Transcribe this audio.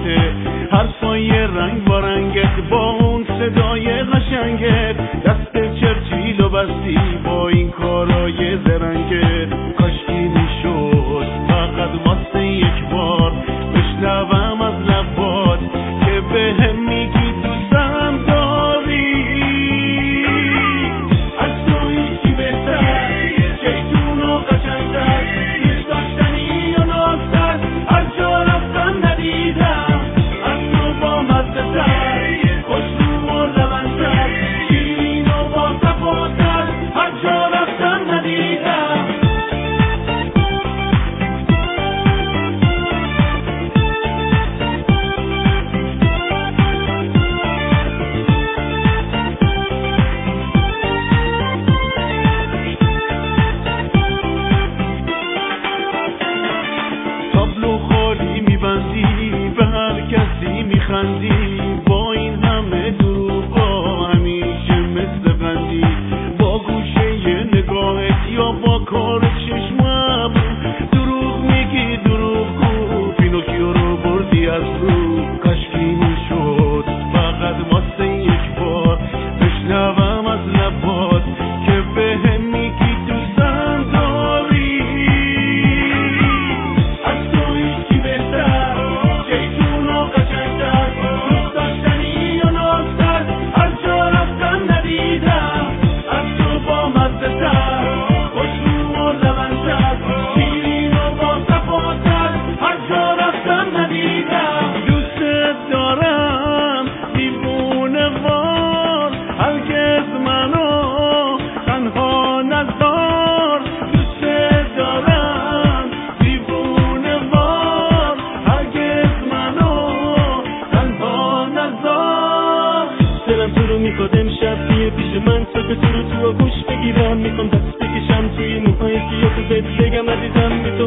بوته، حرفای رنگ با رنگت با اون صدای قشنگت، دست چرچیلو بستی با این کارای زرنگت. کاشکی میشد فقط واسه یک بار بشنوم از لبات که بهم میگی دوستم داری. از تو هیچی بهتر، شیطون و قشنگتر، دوست داشتنی و نازتر، هر جا رفتم ندیدم از تو با مزه‌تر، خوش‌رو و لبن‌تر، شیرین و با صفاتر، هر جا رفتم ندیدم. تابلو خالی میبندی به هر کسی میخندی، با این همه دروغا همیشه مثل قندی، با گوشه نگاهت یا با کار چشمم دروغ میگی دروغگو، پینوکیو رو بردی از رو. کاشکی میشد فقط واسه یک بار بشنوم از لبات که بهم میگی دوستم داری. از تو هیچی بهتر، شیطون و قشنگتر، دوست داشتنی و نازتر، هر جا رفتم ندیدم از تو با مزه‌تر، خوش‌رو و لبن‌تر، شیرین و با صفاتر، هر جا رفتم ندیدم. دوست دارم دیوونه وار، هرگز منو تنها نذار. دوست دارم دیوونه وار، هرگز منو تنها نذار. دلم تو رو میخواد امشب بیه پیش من، صوت تو رو تو آغوش بگیرم، میخوام دست بکشم توی موهای سیاه بهت بگم عزیزم بی تو